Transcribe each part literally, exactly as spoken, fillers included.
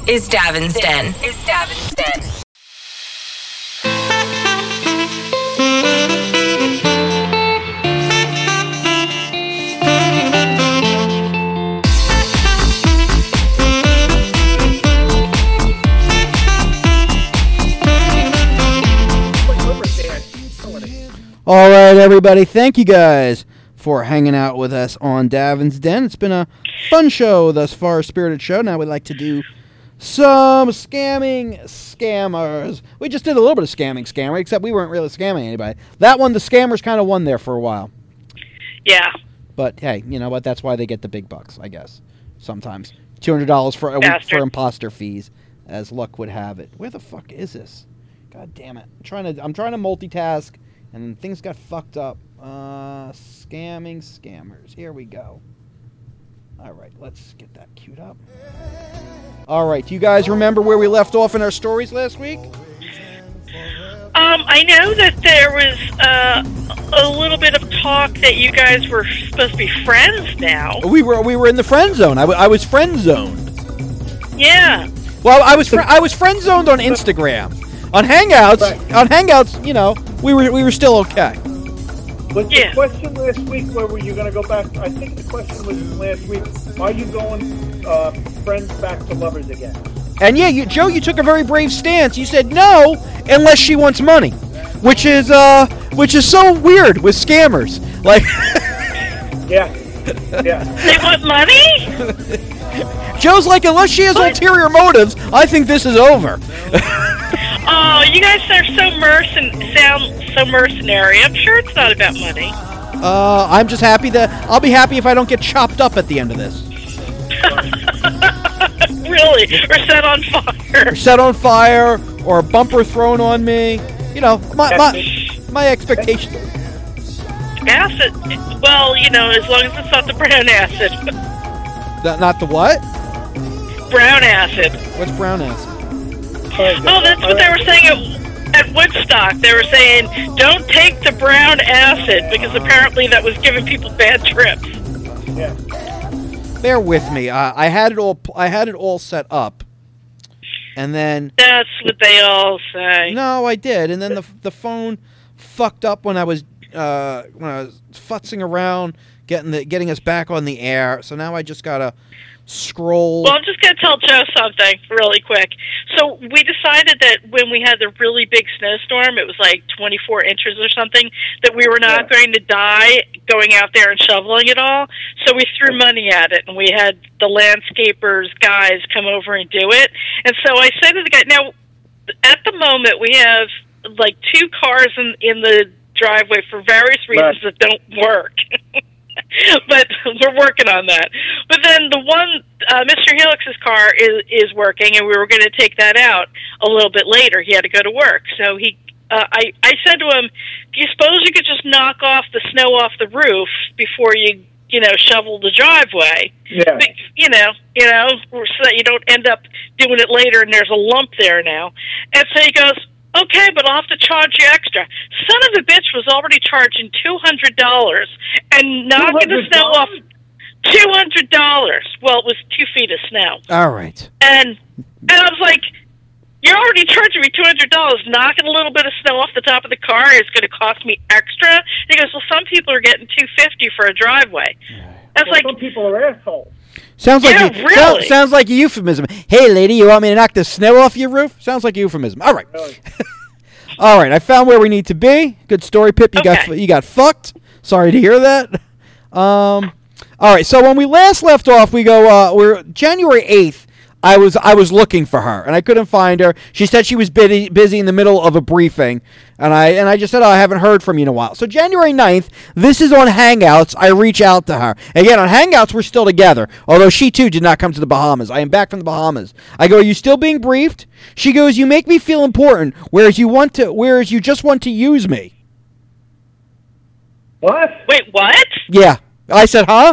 is Davin's Den. Is Davin's Den. All right, everybody. Thank you guys for hanging out with us on Davin's Den. It's been a fun show thus far, a spirited show. Now we'd like to do some scamming scammers. We just did a little bit of scamming scammer, except we weren't really scamming anybody. That one, the scammers kind of won there for a while. Yeah. But, hey, you know what? That's why they get the big bucks, I guess, sometimes. two hundred dollars for a week for imposter fees, as luck would have it. Where the fuck is this? God damn it. I'm trying to, I'm trying to multitask. And things got fucked up. Uh, scamming scammers. Here we go. All right, let's get that queued up. All right, do you guys remember where we left off in our stories last week? Um, I know that there was uh, a little bit of talk that you guys were supposed to be friends now. We were we were in the friend zone. I, w- I was friend zoned. Yeah. Well, I was fr- I was friend zoned on Instagram. On Hangouts, right. on Hangouts, you know, we were we were still okay. Was yeah. the question last week, where were you going to go back? I think the question was last week, are you going uh, friends back to lovers again? And yeah, you, Joe, you took a very brave stance. You said no, unless she wants money, which is uh, which is so weird with scammers. Like, yeah, yeah. They want money? Joe's like, unless she has what? ulterior motives, I think this is over. Oh, you guys are so mercen- sound so mercenary. I'm sure it's not about money. Uh, I'm just happy that I'll be happy if I don't get chopped up at the end of this. Really? Or set on fire? Or set on fire, or a bumper thrown on me. You know, my my, my expectations. Acid? Well, you know, as long as it's not the brown acid. That, not the what? Brown acid. What's brown acid? Oh, that's what they were saying at, at Woodstock. They were saying, don't take the brown acid, because apparently that was giving people bad trips. Yeah. Bear with me. Uh, I had it all. I had it all set up, and then that's what they all say. No, I did, and then the the phone fucked up when I was uh, when I was futzing around getting the getting us back on the air. So now I just gotta scroll. Well, I'm just going to tell Joe something really quick. So we decided that when we had the really big snowstorm, it was like twenty-four inches or something, that we were not yeah. going to die going out there and shoveling it all. So we threw money at it, and we had the landscapers guys come over and do it. And so I said to the guy, now, at the moment, we have like two cars in, in the driveway for various reasons right. that don't work. But we're working on that. But then the one, uh, Mister Helix's car is is working, and we were going to take that out a little bit later. He had to go to work. So he, uh, I, I said to him, do you suppose you could just knock off the snow off the roof before you, you know, shovel the driveway? Yeah. But, you know, you know, so that you don't end up doing it later and there's a lump there now. And so he goes, okay, but I'll have to charge you extra. Son of a bitch was already charging two hundred dollars and knocking the snow off two hundred dollars. Well, it was two feet of snow. All right. And and I was like, you're already charging me two hundred dollars. Knocking a little bit of snow off the top of the car is going to cost me extra? And he goes, well, some people are getting two hundred fifty dollars for a driveway. That's well, like, some people are assholes. Sounds like yeah, a, really. sound, sounds like a euphemism. Hey, lady, you want me to knock the snow off your roof? Sounds like a euphemism. All right. Really? All right, I found where we need to be. Good story, Pip. You okay. got you got fucked. Sorry to hear that. Um, all right, so when we last left off, we go. Uh, we're January eighth. I was I was looking for her and I couldn't find her. She said she was busy busy in the middle of a briefing, and I and I just said, oh, I haven't heard from you in a while. So January ninth, this is on Hangouts. I reach out to her again on Hangouts. We're still together, although she too did not come to the Bahamas. I am back from the Bahamas. I go, are you still being briefed? She goes, you make me feel important, whereas you want to, whereas you just want to use me. What? Wait, what? Yeah, I said, huh?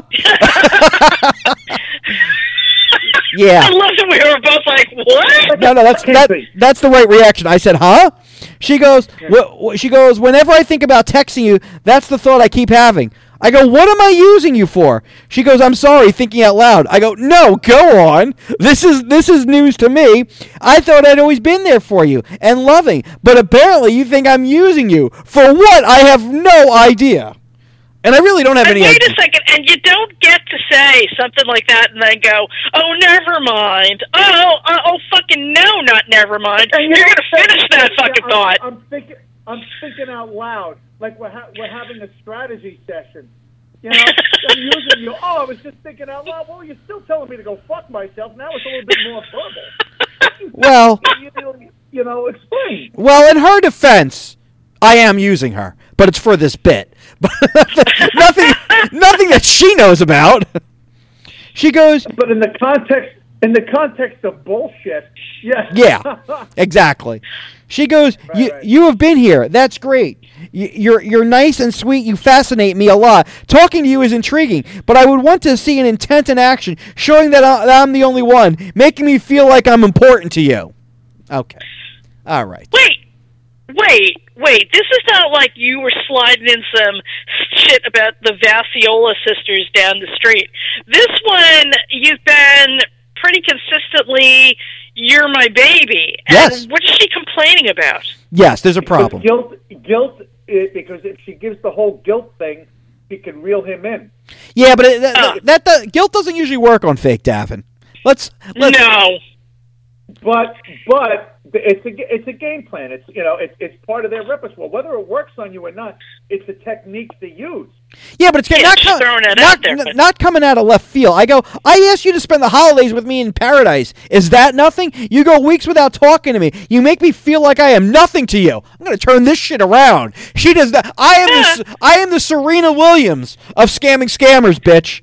Yeah. I love that we were both like, what? No, no, that's that, that's the right reaction. I said, huh? She goes, w- she goes, whenever I think about texting you, that's the thought I keep having. I go, what am I using you for? She goes, I'm sorry, thinking out loud. I go, no, go on. This is this is news to me. I thought I'd always been there for you and loving, but apparently you think I'm using you. For what? I have no idea. And I really don't have and any wait idea. a second, and you don't get to say something like that and then go, oh, never mind. Oh, uh, oh, fucking no, not never mind. And You're know, going to finish that yeah, fucking I'm, thought. I'm thinking, I'm thinking out loud, like we're ha- we're having a strategy session. You know, I'm using you. Oh, I was just thinking out loud. Well, you're still telling me to go fuck myself. Now it's a little bit more verbal. Well, you know, you know, explain. well, in her defense, I am using her, but it's for this bit. nothing, nothing that she knows about. She goes, But in the context, in the context of bullshit, yeah, yeah, exactly. She goes, Right, you right. you have been here. That's great. You, you're you're nice and sweet. You fascinate me a lot. Talking to you is intriguing, but I would want to see an intent in action, showing that, I, that I'm the only one, making me feel like I'm important to you. Okay, all right. Wait, wait, wait. This is not like you were sliding in some shit about the Vassiola sisters down the street. This one, you've been pretty consistently, you're my baby. Yes. And what is she complaining about? Yes, there's a But problem. guilt, guilt, is, because if she gives the whole guilt thing, she can reel him in. Yeah, but it, that, Oh. that, that guilt doesn't usually work on fake Davin. Let's let's No. But but it's a it's a game plan. It's you know it's it's part of their repertoire. Whether it works on you or not, it's a technique they use. Yeah, but it's Yeah, not, just com- throwing it not, out there, n- but- not coming out of left field. I go, I asked you to spend the holidays with me in paradise. Is that nothing? You go weeks without talking to me. You make me feel like I am nothing to you. I'm going to turn this shit around. She does that. I am the, S- I am the Serena Williams of scamming scammers, bitch.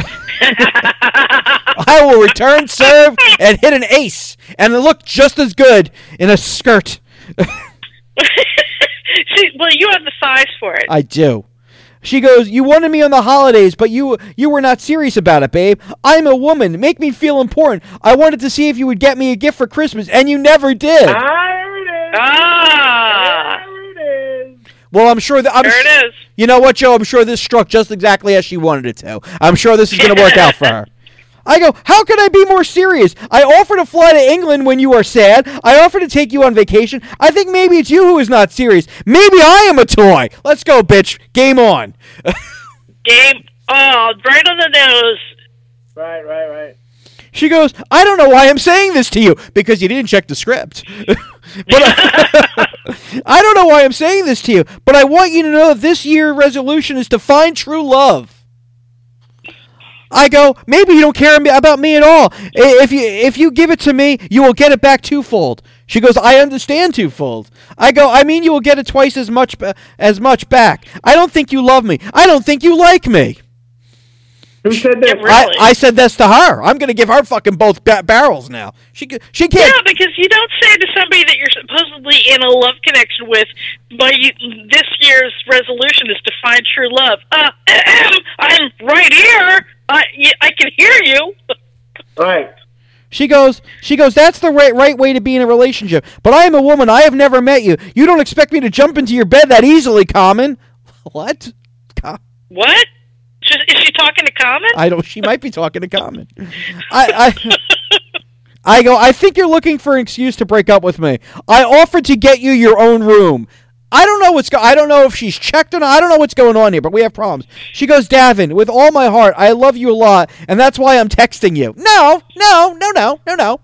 I will return serve and hit an ace and look just as good in a skirt. See, well, you have the size for it. I do. She goes, you wanted me on the holidays, but you you were not serious about it, babe. I'm a woman. Make me feel important. I wanted to see if you would get me a gift for Christmas, and you never did. There it is. Ah. There it is. Well, I'm sure that... I'm There it is. You know what, Joe? I'm sure this struck just exactly as she wanted it to. I'm sure this is going to work out for her. I go, how could I be more serious? I offer to fly to England when you are sad. I offer to take you on vacation. I think maybe it's you who is not serious. Maybe I am a toy. Let's go, bitch. Game on. Game. Oh, right on the nose. Right, right, right. She goes, I don't know why I'm saying this to you, because you didn't check the script. But I, I don't know why I'm saying this to you, but I want you to know that this year's resolution is to find true love. I go, maybe you don't care about me at all. If you if you give it to me, you will get it back twofold. She goes, I understand twofold. I go, I mean you will get it twice as much as much back. I don't think you love me. I don't think you like me. Who said that? Yeah, really? I, I said this to her. I'm going to give her fucking both ba- barrels now. She ca- she can't. Yeah, because you don't say to somebody that you're supposedly in a love connection with, my this year's resolution is to find true love. Uh, I'm right here. I, I can hear you. Right. She goes, she goes, that's the right, right way to be in a relationship. But I am a woman. I have never met you. You don't expect me to jump into your bed that easily, Common. What? Com- What? Is is she talking to Common? I don't, she might be talking to Common. I, I, I go, I think you're looking for an excuse to break up with me. I offered to get you your own room. I don't know what's go- I don't know if she's checked or not. I don't know what's going on here, but we have problems. She goes, Davin, with all my heart, I love you a lot, and that's why I'm texting you. No, no, no, no, no, no.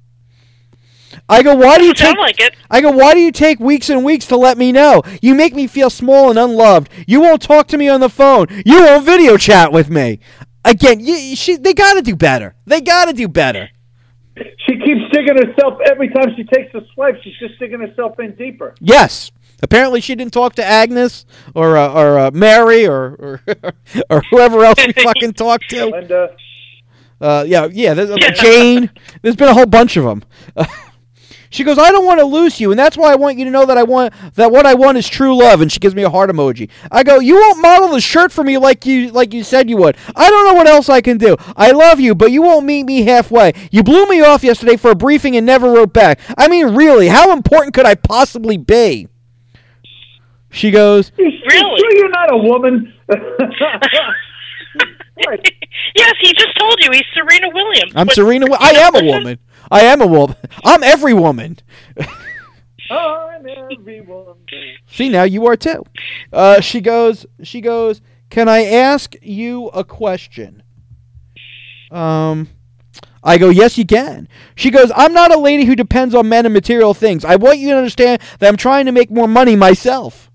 I go, why do you Sound take like it. I go, why do you take weeks and weeks to let me know? You make me feel small and unloved. You won't talk to me on the phone. You won't video chat with me. Again, you, she, they got to do better. They got to do better. She keeps digging herself every time she takes a swipe. She's just digging herself in deeper. Yes. Apparently, she didn't talk to Agnes or uh, or uh, Mary or or, or whoever else we fucking talked to. Linda. Uh, yeah, yeah. There's, uh, Jane. There's been a whole bunch of them. Uh, she goes, I don't want to lose you, and that's why I want you to know that I want that what I want is true love. And she gives me a heart emoji. I go, you won't model the shirt for me like you like you said you would. I don't know what else I can do. I love you, but you won't meet me halfway. You blew me off yesterday for a briefing and never wrote back. I mean, really, how important could I possibly be? She goes, You Really? sure you're not a woman? Right. Yes, he just told you he's Serena Williams. I'm But- Serena. Wi- I am a woman. I am a woman. I'm every woman. I'm every woman. See, now you are too. Uh, she goes. She goes. Can I ask you a question? Um, I go. Yes, you can. She goes. I'm not a lady who depends on men and material things. I want you to understand that I'm trying to make more money myself.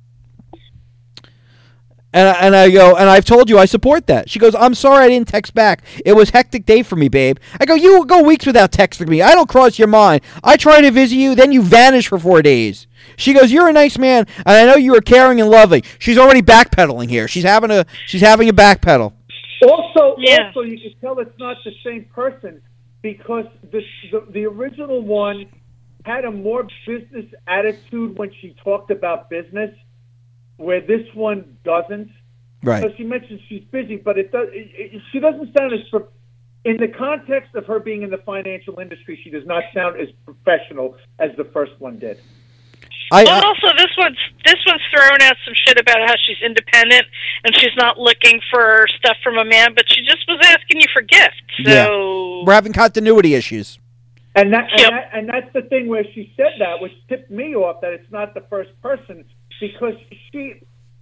And I, and I go, and I've told you I support that. She goes, I'm sorry I didn't text back. It was a hectic day for me, babe. I go, you go weeks without texting me. I don't cross your mind. I try to visit you, then you vanish for four days. She goes, you're a nice man, and I know you are caring and loving. She's already backpedaling here. She's having a she's having a backpedal. Also, Yeah. also, you can tell it's not the same person because the, the the original one had a more business attitude when she talked about business, where this one doesn't. Right. So she mentions she's busy, but it does. It, it, she doesn't sound as pro- in the context of her being in the financial industry. She does not sound as professional as the first one did. I, Well, I also this one's this one's throwing out some shit about how she's independent and she's not looking for stuff from a man, but she just was asking you for gifts. So we're having continuity issues. And that, and, Yep. that, and that's the thing where she said that, which tipped me off that it's not the first person because she,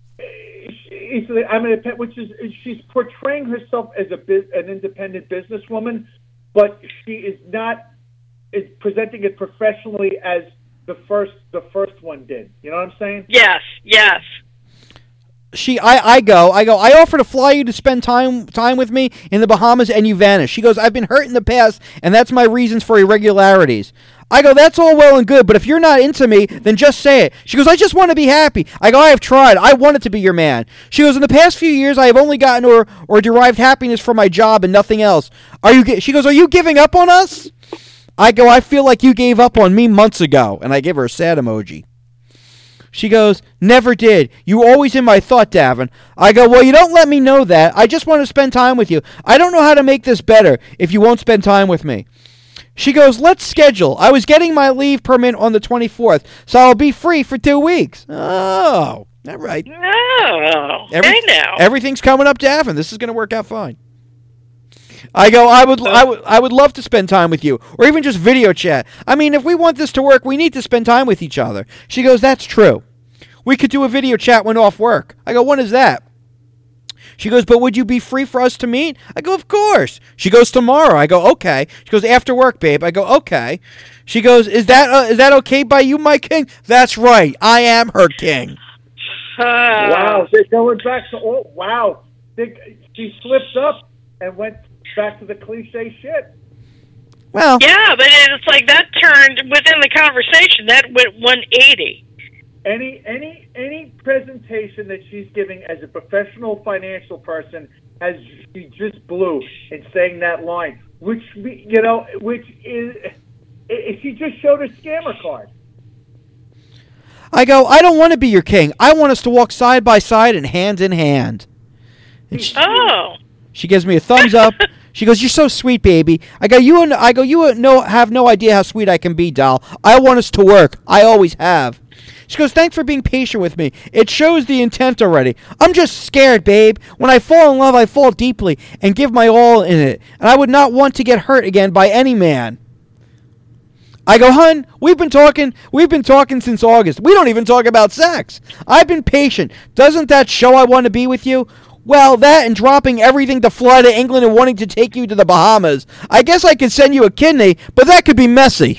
she's, I mean, which is she's portraying herself as a biz, an independent businesswoman, but she is not is presenting it professionally as the first the first one did. You know what I'm saying? yes, yes. She, I, I go, I go, I offer to fly you to spend time time with me in the Bahamas and you vanish. She goes, I've been hurt in the past and that's my reasons for irregularities. I go, that's all well and good, but if you're not into me, then just say it. She goes, I just want to be happy. I go, I have tried. I wanted to be your man. She goes, in the past few years, I have only gotten or, or derived happiness from my job and nothing else. Are you? She goes, are you giving up on us? I go, I feel like you gave up on me months ago. And I give her a sad emoji. She goes, never did. You were always in my thought, Davin. I go, well, you don't let me know that. I just want to spend time with you. I don't know how to make this better if you won't spend time with me. She goes, let's schedule. I was getting my leave permit on the twenty-fourth, so I'll be free for two weeks. Oh, all right. Oh, Every- hey now. Everything's coming up, Davin. This is going to work out fine. I go, I would, I would, I would love to spend time with you, or even just video chat. I mean, if we want this to work, we need to spend time with each other. She goes, that's true. We could do a video chat when off work. I go, when is that? She goes, but would you be free for us to meet? I go, of course. She goes, tomorrow. I go, okay. She goes, after work, babe. I go, okay. She goes, is that uh, is that okay by you, my king? That's right. I am her king. Uh, Wow, they're going back to oh wow. They, she slipped up and went back to the cliche shit. Well, Yeah, but it's like that turned within the conversation. That went one eighty. Any any any presentation that she's giving as a professional financial person has she just blew in saying that line, which we- you know, which is i- she just showed her scammer card. I go, I don't want to be your king. I want us to walk side by side and hand in hand. And she, Oh. she gives me a thumbs up. She goes, you're so sweet, baby. I go, you I go, you no have no idea how sweet I can be, doll. I want us to work. I always have. She goes, thanks for being patient with me. It shows the intent already. I'm just scared, babe. When I fall in love, I fall deeply and give my all in it. And I would not want to get hurt again by any man. I go, hun, we've been talking, we've been talking since August. We don't even talk about sex. I've been patient. Doesn't that show I want to be with you? Well, that and dropping everything to fly to England and wanting to take you to the Bahamas. I guess I could send you a kidney, but that could be messy.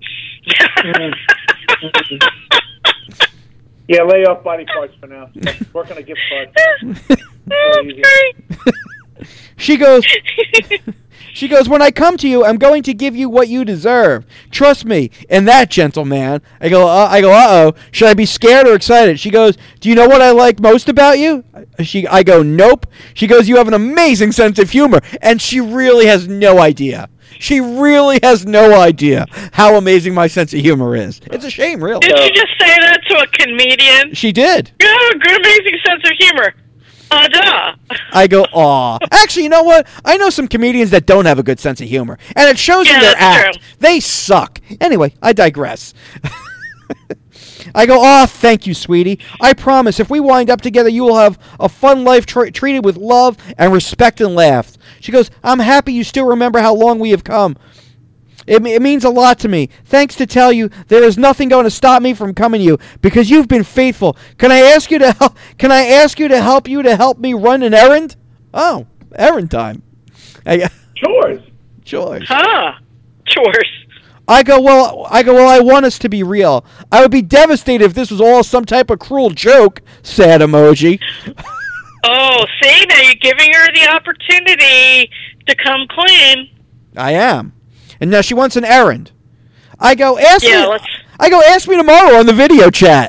Yeah, lay off body parts for now. Work on a gift card. Okay. She goes, she goes, when I come to you, I'm going to give you what you deserve. Trust me, and that, gentleman. I go, uh, I go, uh-oh. Should I be scared or excited? She goes, do you know what I like most about you? She, I go, nope. She goes, you have an amazing sense of humor. And she really has no idea. She really has no idea how amazing my sense of humor is. It's a shame, really. Did you just say that to a comedian? She did. You have a good, amazing sense of humor. Uh, duh. I go, aw. Actually, you know what? I know some comedians that don't have a good sense of humor. And it shows Yeah, in their that's act. true. They suck. Anyway, I digress. I go, oh, thank you, sweetie. I promise if we wind up together, you will have a fun life tra- treated with love and respect and laughs. She goes, I'm happy you still remember how long we have come. It, it means a lot to me. Thanks to tell you, there is nothing going to stop me from coming to you because you've been faithful. Can I ask you to help? Can I ask you to help you to help me run an errand? Oh, errand time. I, Chores. chores. Huh. Chores. I go, well, I go, well, I want us to be real. I would be devastated if this was all some type of cruel joke. Sad emoji. Oh, see, now you're giving her the opportunity to come clean. I am. And now she wants an errand. I go, ask Yeah, me. let's- I go, ask me tomorrow on the video chat.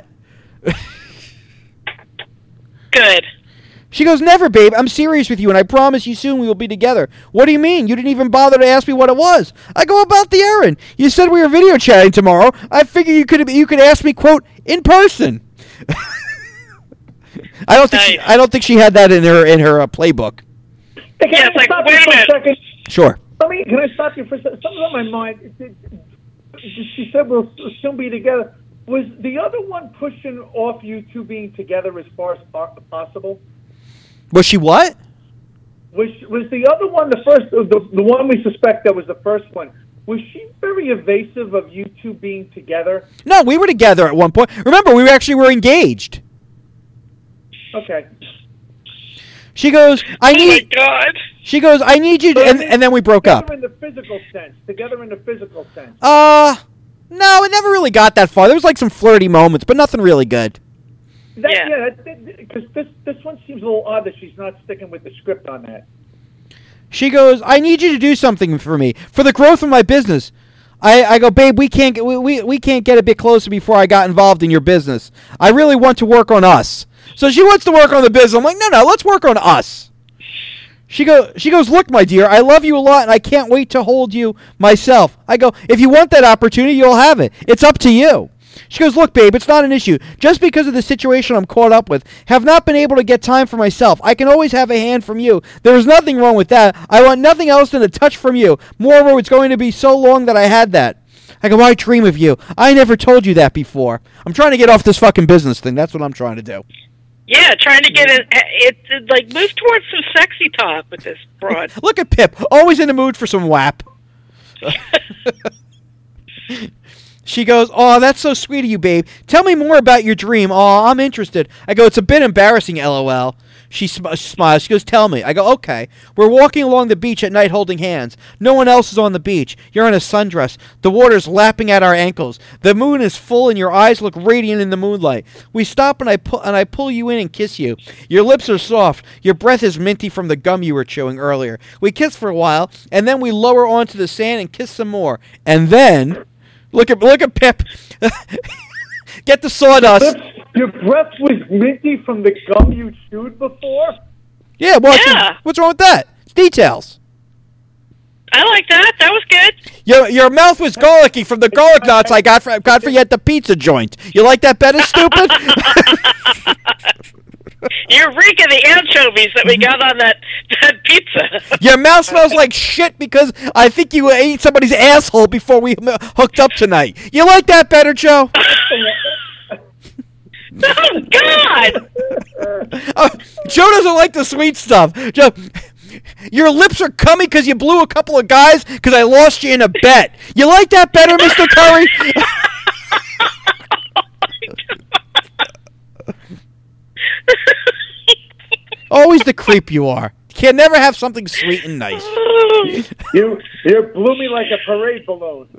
Good. She goes, never, babe. I'm serious with you, and I promise you soon we will be together. What do you mean? You didn't even bother to ask me what it was. I go, about the errand. You said we were video chatting tomorrow. I figure you could you could ask me, quote, in person. I don't think she, Nice. I don't think she had that in her in her uh, playbook. Hey, can Yeah, I it's like, stop wait you a for a minute. second? Sure. Let me. Can I stop you for a second? Something's on my mind. It- it- She said we'll soon be together. Was the other one pushing off you two being together as far as po- possible? Was she what? Was was the other one the first? The the one we suspect that was the first one. Was she very evasive of you two being together? No, we were together at one point. Remember, we actually were engaged. Okay. She goes, I Oh, my need. God. She goes, I need you, to, and, and then we broke up. Together in the physical sense. Together in the physical sense. Uh, no, it never really got that far. There was like some flirty moments, but nothing really good. That, Yeah. yeah, because this this one seems a little odd that she's not sticking with the script on that. She goes, I need you to do something for me for the growth of my business. I, I go, babe, we can't get we, we, we can't get a bit closer before I got involved in your business. I really want to work on us. So she wants to work on the business. I'm like, no, no, let's work on us. She go, she goes, look, my dear, I love you a lot, and I can't wait to hold you myself. I go, if you want that opportunity, you'll have it. It's up to you. She goes, look, babe, it's not an issue. Just because of the situation I'm caught up with, have not been able to get time for myself. I can always have a hand from you. There is nothing wrong with that. I want nothing else than a touch from you. Moreover, it's going to be so long that I had that. I go, I dream of you. I never told you that before. I'm trying to get off this fucking business thing. That's what I'm trying to do. Yeah, trying to get it, it, it, like, move towards some sexy talk with this broad. Look at Pip, always in the mood for some W A P. She goes, oh, that's so sweet of you, babe. Tell me more about your dream. Oh, I'm interested. I go, it's a bit embarrassing, LOL. She sm- smiles. She goes, tell me. I go, okay. We're walking along the beach at night holding hands. No one else is on the beach. You're in a sundress. The water's lapping at our ankles. The moon is full and your eyes look radiant in the moonlight. We stop and I, pu- and I pull you in and kiss you. Your lips are soft. Your breath is minty from the gum you were chewing earlier. We kiss for a while, and then we lower onto the sand and kiss some more. And then... Look at look at Pip. Get the sawdust. Your breath was minty from the gum you chewed before? Yeah, what's, Yeah. what's wrong with that? It's details. I like that. That was good. Your your mouth was garlicky from the garlic knots I got for got for you at the pizza joint. You like that better, stupid? You're reeking the anchovies that we got on that, that pizza. Your mouth smells like shit because I think you ate somebody's asshole before we m- hooked up tonight. You like that better, Joe? Oh, God! Uh, Joe doesn't like the sweet stuff. Joe, your lips are cummy because you blew a couple of guys because I lost you in a bet. You like that better, Mister Curry? Always the creep you are. You can never have something sweet and nice. You you blew me like a parade balloon.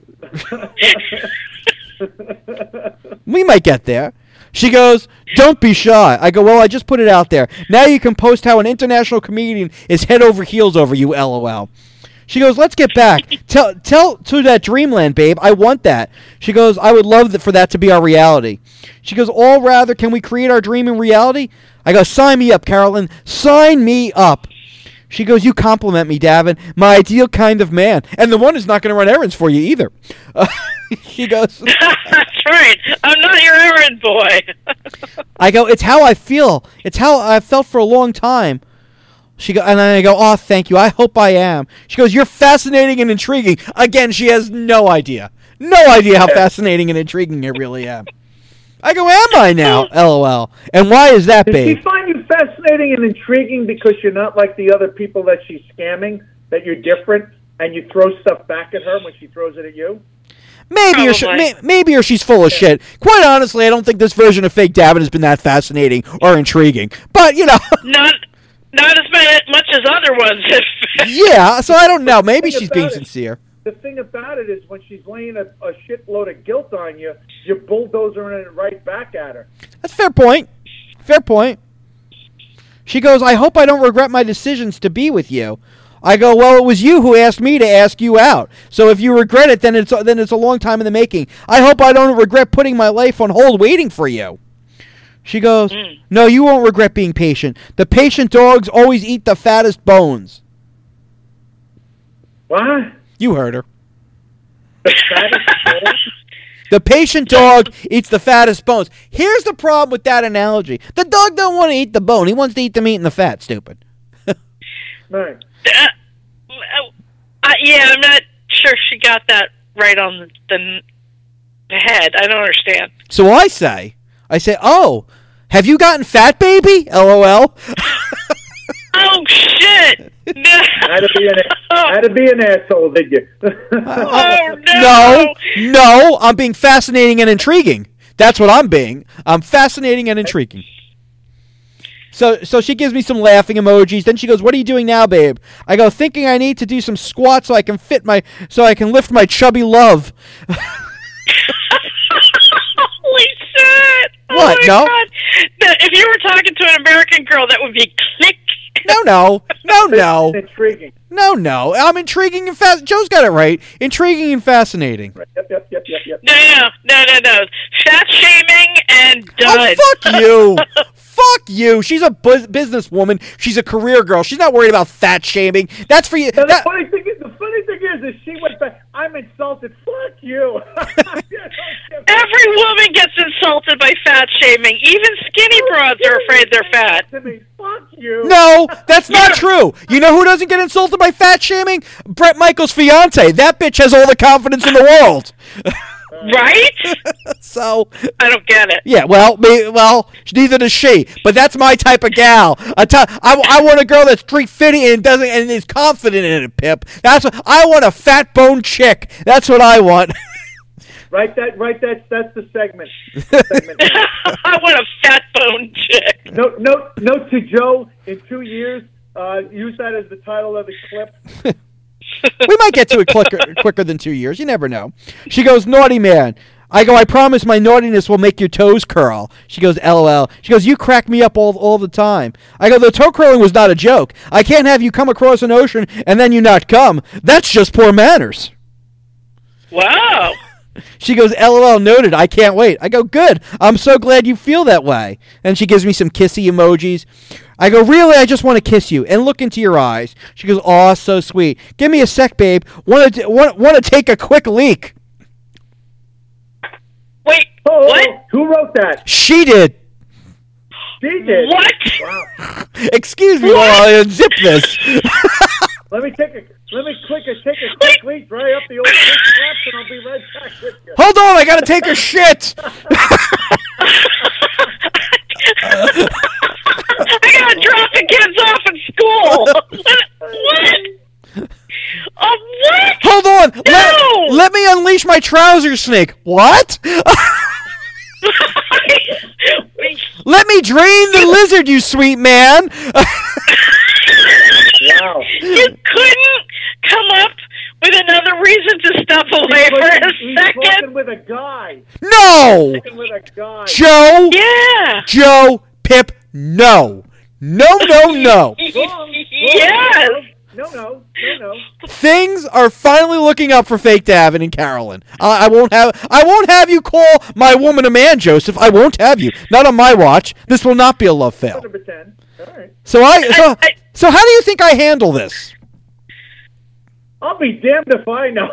We might get there. She goes, don't be shy. I go, well, I just put it out there. Now you can post how an international comedian is head over heels over you, LOL. She goes, let's get back. Tell tell to that dreamland, babe. I want that. She goes, I would love that for that to be our reality. She goes, all rather, can we create our dream in reality? I go, sign me up, Carolyn. Sign me up. She goes, you compliment me, Davin. My ideal kind of man. And the one who's not going to run errands for you either. Uh, she goes, That's right. I'm not your errand boy. I go, it's how I feel. It's how I've felt for a long time. She go, and I go, oh, thank you. I hope I am. She goes, you're fascinating and intriguing. Again, she has no idea. No idea how fascinating and intriguing I really am. I go, am I now? LOL. And why is that, Does babe? she find you fascinating and intriguing because you're not like the other people that she's scamming, that you're different, and you throw stuff back at her when she throws it at you? Maybe or, she, Probably. may, maybe or she's full of shit. Quite honestly, I don't think this version of Fake Davin has been that fascinating or intriguing. But, you know. Not not as ma- much as other ones. Yeah, so I don't know. Maybe The thing she's about being it- sincere. The thing about it is when she's laying a, a shitload of guilt on you, you're bulldozering it right back at her. That's a fair point. Fair point. She goes, I hope I don't regret my decisions to be with you. I go, well, it was you who asked me to ask you out. So if you regret it, then it's then it's a long time in the making. I hope I don't regret putting my life on hold waiting for you. She goes, Mm. no, you won't regret being patient. The patient dogs always eat the fattest bones. What? You heard her. The fattest dog? The patient dog eats the fattest bones. Here's the problem with that analogy. The dog don't want to eat the bone. He wants to eat the meat and the fat, stupid. Right. Uh, uh, yeah, I'm not sure she got that right on the, the head. I don't understand. So I say, I say, oh, have you gotten fat, baby? LOL. Oh, shit! Had to be an, had to be an asshole, did you? Oh, no! No, no, I'm being fascinating and intriguing. That's what I'm being. I'm fascinating and intriguing. So so she gives me some laughing emojis. Then she goes, what are you doing now, babe? I go, thinking I need to do some squats so I can fit my, so I can lift my chubby love. Holy shit! Oh What, my no? God. No, if you were talking to an American girl, that would be click. No, no, no, no, Intriguing. no, no. I'm intriguing and fast. Joe's got it right. Intriguing and fascinating. Right. Yep, yep, yep, yep, yep. No, no, no, no, no. Fat shaming and done. Oh, fuck you. Fuck you. She's a bu- businesswoman. She's a career girl. She's not worried about fat shaming. That's for you. Now, the that- funny thing is, the funny thing is, is she went back. I'm insulted. Fuck you. Every woman gets insulted by fat shaming. Even skinny broads are afraid they're fat. To me, fuck you. No, that's not true. You know who doesn't get insulted by fat shaming? Brett Michaels' fiance. That bitch has all the confidence in the world. Right? So, I don't get it. yeah, well, me, well, neither does she. But that's my type of gal. I, t- I, I want a girl that's street fitting and doesn't and is confident in it, Pip. That's what I want. A fat bone chick. That's what I want. Right. That. Right. That's that's the segment. segment. I want a fat bone chick. Note, note, note to Joe. In two years, uh, use that as the title of the clip. We might get to it quicker, quicker than two years. You never know. She goes, naughty man. I go, I promise my naughtiness will make your toes curl. She goes, LOL. She goes, you crack me up all all the time. I go, the toe curling was not a joke. I can't have you come across an ocean and then you not come. That's just poor manners. Wow. She goes, LOL, noted. I can't wait. I go, good. I'm so glad you feel that way. And she gives me some kissy emojis. I go, really? I just want to kiss you and look into your eyes. She goes, aw, so sweet. Give me a sec, babe. Want to want, want to take a quick leak. Wait, Oh, what? who wrote that? She did. She did. What? Wow. Excuse me while I unzip this. Let me take a. Let me click a take a quick leak, dry up the old quick straps, and I'll be right back with you. Hold on, I gotta take a shit. I gotta drop the kids off at school. What? Oh, what? Hold on. No! Let, let me unleash my trouser snake. What? Let me drain the lizard, you sweet man. Wow. You couldn't come up with another reason to step away He's for a fucking- he's second? fucking with a guy. No. Fucking with a guy. Joe. Yeah. Joe. Pip. No. No, no, no. Wrong. Wrong. Yes. No, no, no, no. Things are finally looking up for Fake Davin and Carolyn. I, I won't have I won't have you call my woman a man, Joseph. I won't have you. Not on my watch. This will not be a love fail. Number ten. All right. So I so, I- I- so how do you think I handle this? I'll be damned if I know.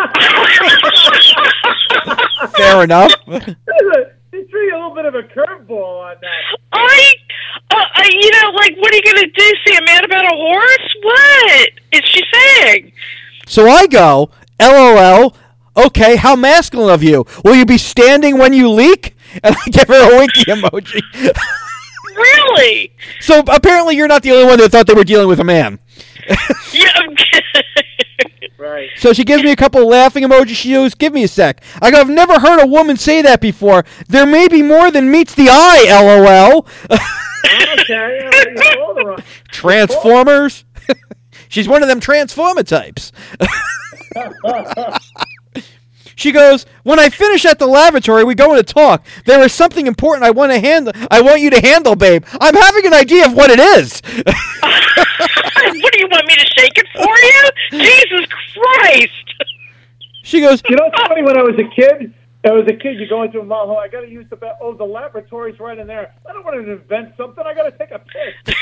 Fair enough. He threw you a little bit of a curveball on that. I, uh, I, you know, like, what are you going to do? See a man about a horse? What is she saying? So I go, LOL. Okay, how masculine of you. Will you be standing when you leak? And I give her a winky emoji. Really? So apparently you're not the only one that thought they were dealing with a man. Yeah. I'm Right. So she gives me a couple of laughing emojis. She goes, give me a sec. I go, I've never heard a woman say that before. There may be more than meets the eye, LOL. Okay. All right, you called her on- Transformers? She's one of them Transformer types. She goes, when I finish at the lavatory, we go in to talk. There is something important I want to handle. I want you to handle, babe. I'm having an idea of what it is. What do you want me to shake it for you? Jesus Christ! She goes, You know, it's funny. When I was a kid, I was a kid. You go into a mall. Oh, I got to use the ba- oh, the laboratory's right in there. I don't want to invent something. I got to take a piss.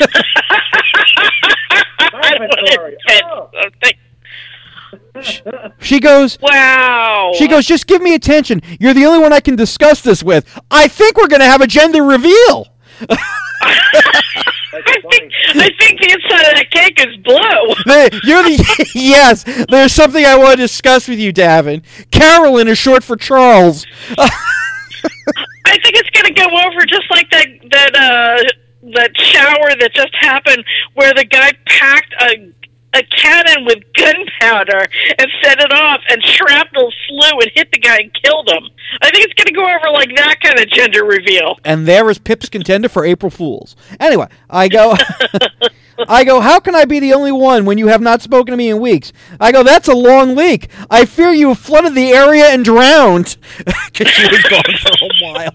I don't Laboratory. invent Oh. something. she goes, Wow. she goes, just give me attention. You're the only one I can discuss this with. I think we're going to have a gender reveal. That's I funny. think, I think the inside of the cake is blue. The- You're the yes. There's something I want to discuss with you, Davin. Carolyn is short for Charles. I think it's going to go over just like that that uh, that shower that just happened, where the guy packed a a cannon with gunpowder and set it off, and shrapnel flew and hit the guy and killed him. I think it's going to go over like that kind of gender reveal. And there is Pip's contender for April Fools. Anyway, I go, I go, how can I be the only one when you have not spoken to me in weeks? I go, that's a long leak. I fear you have flooded the area and drowned. Because she was gone for a while.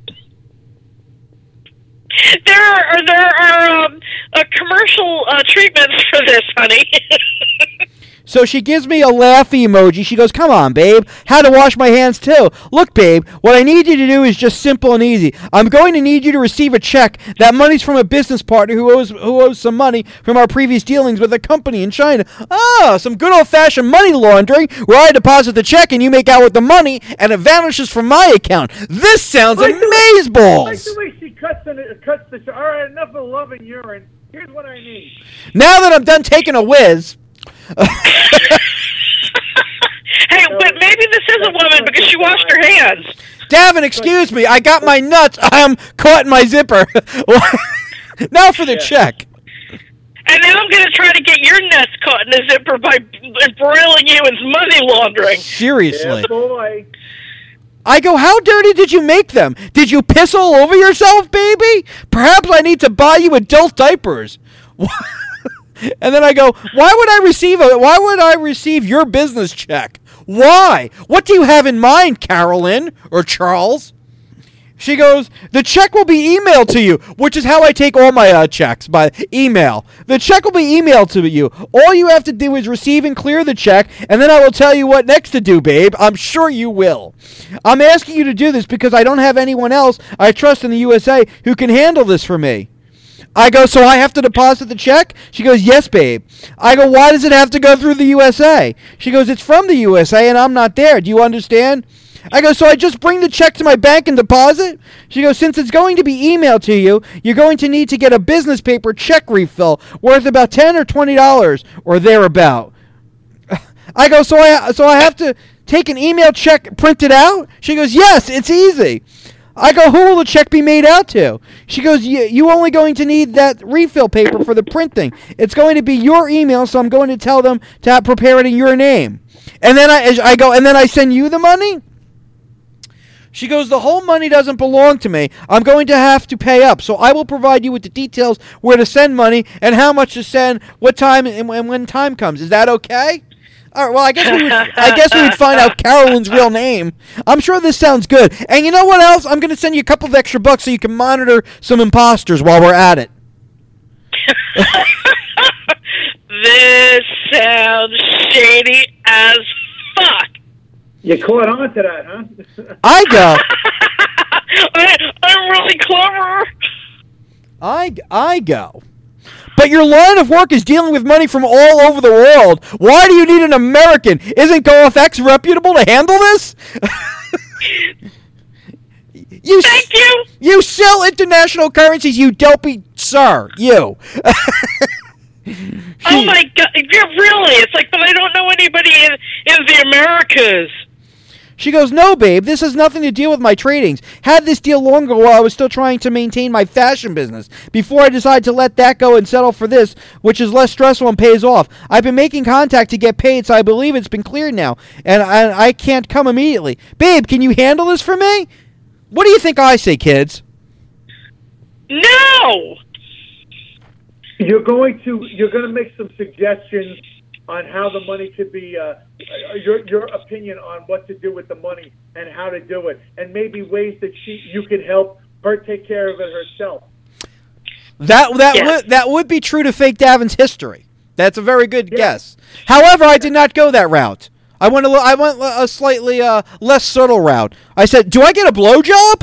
There are there are um, uh, commercial uh, treatments for this, honey. So she gives me a laughy emoji. She goes, come on, babe. How to wash my hands, too. Look, babe, what I need you to do is just simple and easy. I'm going to need you to receive a check. That money's from a business partner who owes who owes some money from our previous dealings with a company in China. Oh, some good old-fashioned money laundering where I deposit the check and you make out with the money and it vanishes from my account. This sounds Like the way- Like amazeballs. the way she cuts, in it, cuts the... All right, enough of love and urine. Here's what I need. Now that I'm done taking a whiz... Hey, but maybe this is a woman because she washed her hands. Davin, excuse me. I got my nuts. I'm caught in my zipper. Now for the check. And now I'm going to try to get your nuts caught in a zipper by embroiling you in money laundering. Seriously. Yeah, boy. I go, how dirty did you make them? Did you piss all over yourself, baby? Perhaps I need to buy you adult diapers. And then I go, why would I receive a why would I receive your business check? Why? What do you have in mind, Carolyn or Charles? She goes, the check will be emailed to you, which is how I take all my uh, checks, by email. The check will be emailed to you. All you have to do is receive and clear the check, and then I will tell you what next to do, babe. I'm sure you will. I'm asking you to do this because I don't have anyone else I trust in the U S A who can handle this for me. I go, so I have to deposit the check? She goes, yes, babe. I go, why does it have to go through the U S A? She goes, it's from the U S A and I'm not there. Do you understand? I go, so I just bring the check to my bank and deposit? She goes, since it's going to be emailed to you, you're going to need to get a business paper check refill worth about ten or twenty dollars or thereabout. I go, so I so I have to take an email check printed out? She goes, yes, it's easy. I go, who will the check be made out to? She goes, you only going to need that refill paper for the printing. It's going to be your email, so I'm going to tell them to have, prepare it in your name. And then I, I go, and then I send you the money? She goes, the whole money doesn't belong to me. I'm going to have to pay up, so I will provide you with the details where to send money and how much to send, what time, and when time comes. Is that okay? All right, well, I guess we would, I guess we would find out Carolyn's real name. I'm sure this sounds good. And you know what else? I'm going to send you a couple of extra bucks so you can monitor some imposters while we're at it. This sounds shady as fuck. You caught on to that, huh? I go, I, I'm really clever. I, I go. But your line of work is dealing with money from all over the world. Why do you need an American? Isn't GoFX reputable to handle this? you Thank you. You sell international currencies, you dopey sir. You. Oh my god, yeah, really? It's like, but I don't know anybody in, in the Americas. She goes, no, babe, this has nothing to do with my tradings. Had this deal long ago while I was still trying to maintain my fashion business. Before I decided to let that go and settle for this, which is less stressful and pays off. I've been making contact to get paid, so I believe it's been cleared now. And I, I can't come immediately. Babe, can you handle this for me? What do you think I say, kids? No! You're going to you're going to make some suggestions on how the money could be, uh, your your opinion on what to do with the money and how to do it, and maybe ways that she you can help her take care of it herself. That that Yeah. would that would be true to Fake Davin's history. That's a very good Yeah. guess. However, I did not go that route. I went a li- I went a slightly uh, less subtle route. I said, "Do I get a blowjob?"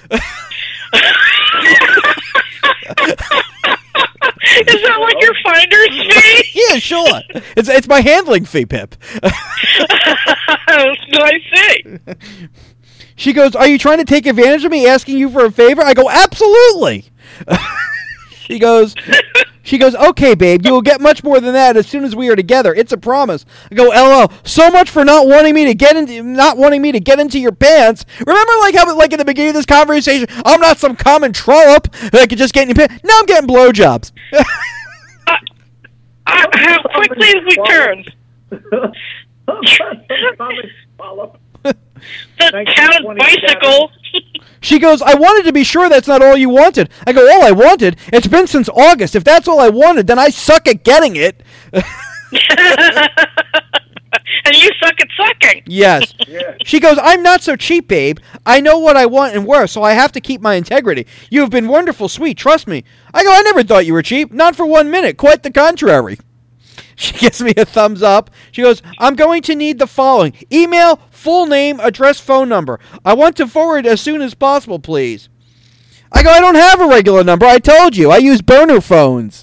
Is that like your finder's fee? Yeah, sure. It's it's my handling fee, Pip. I see. She goes, "Are you trying to take advantage of me asking you for a favor?" I go, "Absolutely." She goes, she goes, "Okay, babe, you will get much more than that as soon as we are together. It's a promise." I go, "L O, so much for not wanting me to get into, not wanting me to get into your pants. Remember, like how, like in the beginning of this conversation, I'm not some common trollop that could just get in your pants. Now I'm getting blowjobs." Uh, how quickly have we turned? The town bicycle. She goes, "I wanted to be sure that's not all you wanted." I go, "All I wanted? It's been since August. If that's all I wanted, then I suck at getting it." And you suck at sucking. Yes. Yeah. She goes, "I'm not so cheap, babe. I know what I want and worth, so I have to keep my integrity. You have been wonderful, sweet. Trust me." I go, "I never thought you were cheap. Not for one minute. Quite the contrary." She gives me a thumbs up. She goes, "I'm going to need the following. Email, full name, address, phone number. I want to forward as soon as possible, please." I go, "I don't have a regular number. I told you. I use burner phones."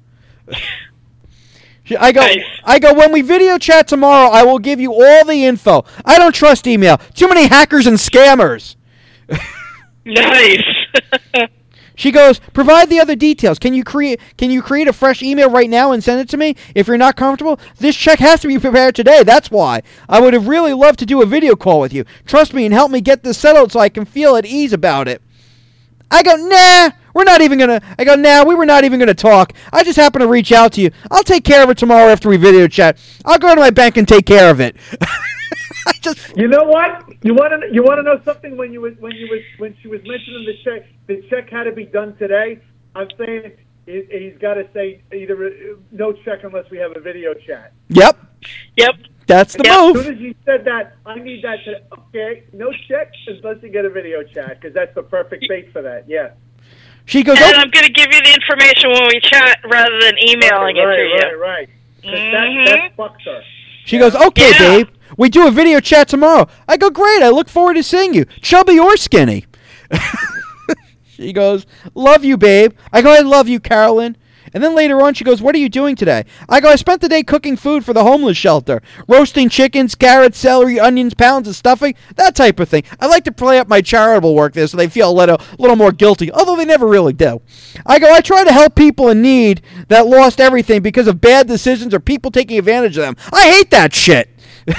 She- I go, Nice. I go, "When we video chat tomorrow, I will give you all the info. I don't trust email. Too many hackers and scammers." Nice. She goes, "Provide the other details. Can you create Can you create a fresh email right now and send it to me? If you're not comfortable, this check has to be prepared today. That's why. I would have really loved to do a video call with you. Trust me and help me get this settled so I can feel at ease about it." I go, "Nah, we're not even gonna." I go, "Nah, we were not even gonna talk. I just happened to reach out to you. I'll take care of it tomorrow after we video chat. I'll go to my bank and take care of it." I just. You know what? You want to you want to know something? When you was when you was when she was mentioning the check, the check had to be done today. I'm saying he, he's got to say either uh, no check unless we have a video chat. Yep. Yep. That's the Yep. As move. soon as you said that, I need that today. Okay, no check unless you get a video chat because that's the perfect bait for that. Yeah. She goes, And "Oh, I'm going to give you the information when we chat rather than emailing right, it to you. right, right. 'Cause Mhm. that that fucks her. She goes, "Okay, Yeah. babe. We do a video chat tomorrow." I go, "Great. I look forward to seeing you, chubby or skinny." She goes, "Love you, babe." I go, "I love you, Carolyn." And then later on, she goes, "What are you doing today?" I go, "I spent the day cooking food for the homeless shelter. Roasting chickens, carrots, celery, onions, pounds of stuffing, that type of thing. I like to play up my charitable work there so they feel a little, little more guilty, although they never really do." I go, "I try to help people in need that lost everything because of bad decisions or people taking advantage of them. I hate that shit."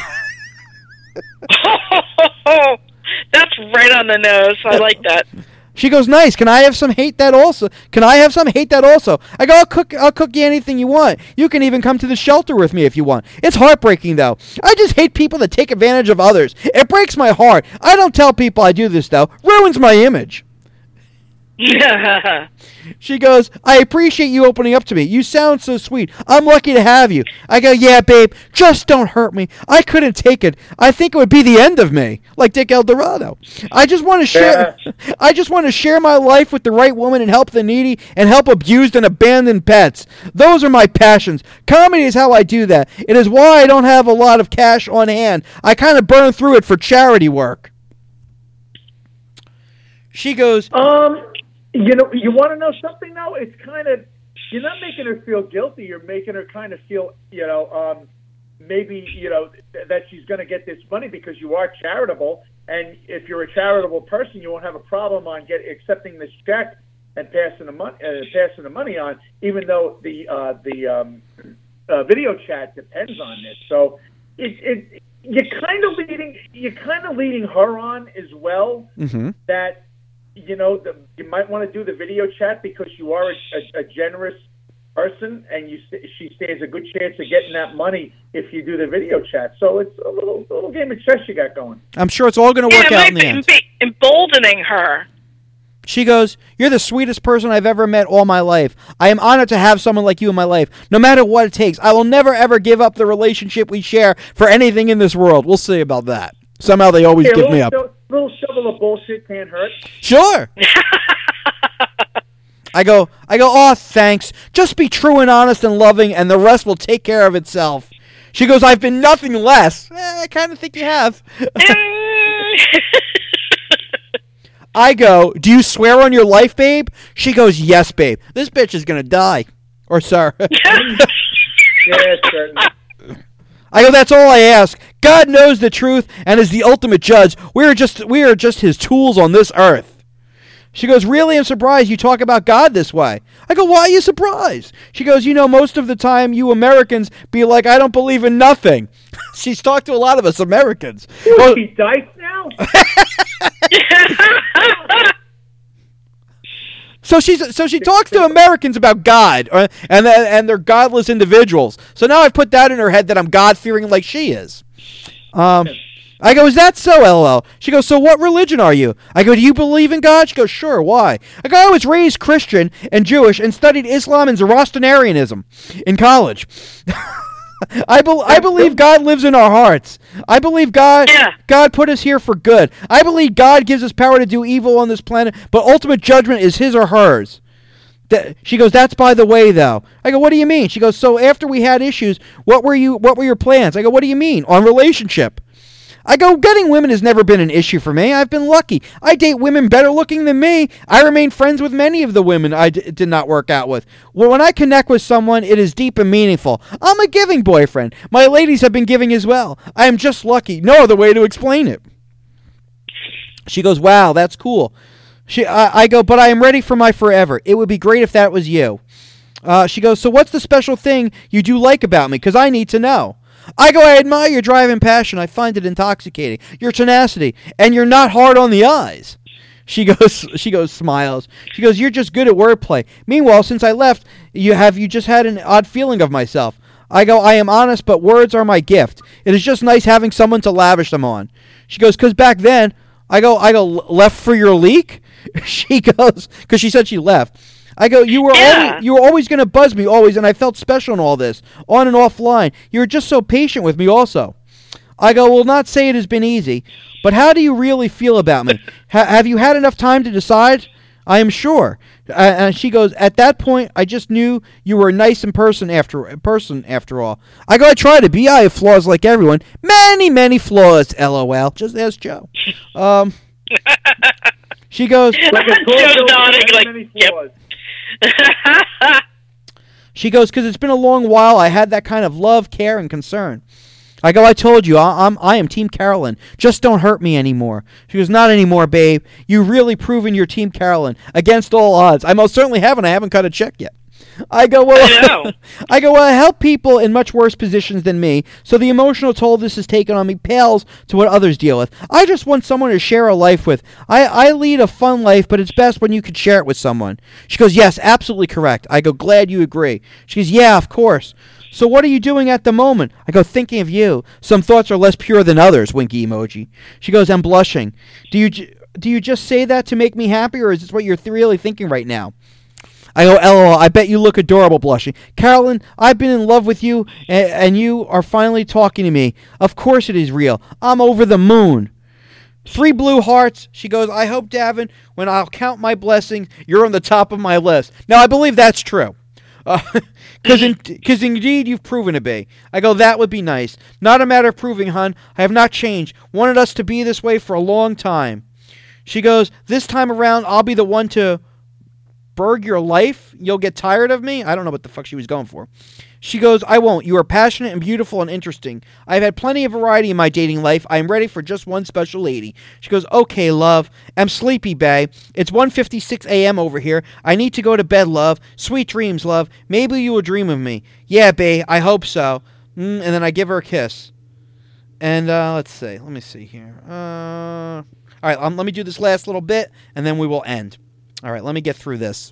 That's right on the nose. I like that. She goes, "Nice. Can I have some hate that also? Can I have some hate that also?" I go, I'll cook I'll cook you anything you want. You can even come to the shelter with me if you want. It's heartbreaking, though. I just hate people that take advantage of others. It breaks my heart. I don't tell people I do this, though. Ruins my image. She goes, "I appreciate you opening up to me. You sound so sweet. I'm lucky to have you." I go, "Yeah, babe, just don't hurt me. I couldn't take it. I think it would be the end of me, like Dick Eldorado. I just want to share I just want to share my life with the right woman and help the needy and help abused and abandoned pets. Those are my passions. Comedy is how I do that. It is why I don't have a lot of cash on hand. I kind of burn through it for charity work." She goes, Um, you know, you want to know something now? It's kind of, you're not making her feel guilty. You're making her kind of feel, you know, um, maybe, you know, th- that she's going to get this money because you are charitable. And if you're a charitable person, you won't have a problem on get accepting this check and passing the money, uh, passing the money on, even though the uh, the um, uh, video chat depends on this. So it, it you kind of leave leading, you're kind of leading her on as well. Mm-hmm. That you know, the, you might want to do the video chat because you are a, a, a generous person, and you she stands a good chance of getting that money if you do the video chat. So it's a little a little game of chess you got going. I'm sure it's all going to work yeah, out it in the might end. be emboldening her. She goes, "You're the sweetest person I've ever met all my life. I am honored to have someone like you in my life. No matter what it takes, I will never ever give up the relationship we share for anything in this world." We'll see about that. Somehow they always Hey, give little, me up. sho- little shovel of bullshit can't hurt. Sure. I go, I go, "Oh, thanks. Just be true and honest and loving, and the rest will take care of itself." She goes, "I've been nothing less." Eh, I kind of think you have. I go, "Do you swear on your life, babe?" She goes, "Yes, babe. This bitch is going to die." Or, sorry. Yeah, certainly. I go, "That's all I ask. God knows the truth and is the ultimate judge. We are just we are just his tools on this earth." She goes, "Really? I'm surprised you talk about God this way." I go, "Why are you surprised?" She goes, "You know, most of the time you Americans be like, I don't believe in nothing." She's talked to a lot of us Americans. What, Well, she dice now? So she's so she talks to Americans about God, uh, and th- and they're godless individuals. So now I've put that in her head that I'm God fearing like she is. Um, I go, "Is that so, L O L?" She goes, "So what religion are you?" I go, "Do you believe in God?" She goes, "Sure. Why?" I go, "I was raised Christian and Jewish and studied Islam and Zoroastrianism in college." I, be- I believe God lives in our hearts. I believe God Yeah. God put us here for good. I believe God gives us power to do evil on this planet, but ultimate judgment is his or hers. That, she goes, "That's by the way, though." I go, "What do you mean?" She goes, "So after we had issues, what were you? What were your plans?" I go, "What do you mean? On relationship?" I go, "Getting women has never been an issue for me. I've been lucky. I date women better looking than me. I remain friends with many of the women I d- did not work out with. Well, when I connect with someone, it is deep and meaningful. I'm a giving boyfriend. My ladies have been giving as well. I am just lucky. No other way to explain it." She goes, "Wow, that's cool." She, I, I go, "But I am ready for my forever. It would be great if that was you." Uh, she goes, "So what's the special thing you do like about me? Because I need to know." I go, "I admire your drive and passion. I find it intoxicating. Your tenacity, and you're not hard on the eyes." She goes, she goes, smiles. She goes, "You're just good at wordplay. Meanwhile, since I left, you have you just had an odd feeling of myself." I go, "I am honest, but words are my gift. It is just nice having someone to lavish them on." She goes, "Because back then," I go, I go, "Left for your leak?" She goes, because she said she left. I go, "You were Yeah. always, you were always going to buzz me, always, and I felt special in all this, on and offline. You were just so patient with me also." I go, "Will not say it has been easy, but how do you really feel about me? ha- have you had enough time to decide?" "I am sure." Uh, and she goes, "At that point, I just knew you were a nice in person after person after all." I go, "I try to be. I have flaws like everyone. Many, many flaws, LOL. Just ask Joe." Um, she goes, Like a Joe's torso with nodding, many, like, many yep. flaws. She goes, "Because it's been a long while. I had that kind of love, care, and concern." I go, "I told you, I, I'm I am Team Carolyn. Just don't hurt me anymore." She goes, "Not anymore, babe. You've really proven you're Team Carolyn against all odds." I most certainly haven't. I haven't cut a check yet. I go, "Well, I know. I go, well, I help people in much worse positions than me, so the emotional toll this has taken on me pales to what others deal with. I just want someone to share a life with. I, I lead a fun life, but it's best when you can share it with someone." She goes, "Yes, absolutely correct." I go, "Glad you agree." She goes, "Yeah, of course. So what are you doing at the moment?" I go, "Thinking of you. Some thoughts are less pure than others," winky emoji. She goes, "I'm blushing. Do you, j- do you just say that to make me happy, or is this what you're th- really thinking right now?" I go, "LOL, I bet you look adorable blushing. Carolyn, I've been in love with you, and, and you are finally talking to me. Of course it is real. I'm over the moon." Three blue hearts. She goes, "I hope, Davin, when I'll count my blessings, you're on the top of my list." Now, I believe that's true. Because uh, in, indeed you've proven to be. I go, "That would be nice. Not a matter of proving, hun. I have not changed. Wanted us to be this way for a long time." She goes, "This time around, I'll be the one to burg your life. You'll get tired of me." I don't know what the fuck she was going for. She goes, "I won't. You are passionate and beautiful and interesting. I've had plenty of variety in my dating life. I am ready for just one special lady." She goes, "Okay, love. I'm sleepy, bae. It's one fifty-six a.m. over here. I need to go to bed, love. Sweet dreams, love. Maybe you will dream of me." "Yeah, bae. I hope so." Mm, and then I give her a kiss. And uh, let's see. Let me see here. Uh, all right, um, let me do this last little bit, and then we will end. All right, let me get through this.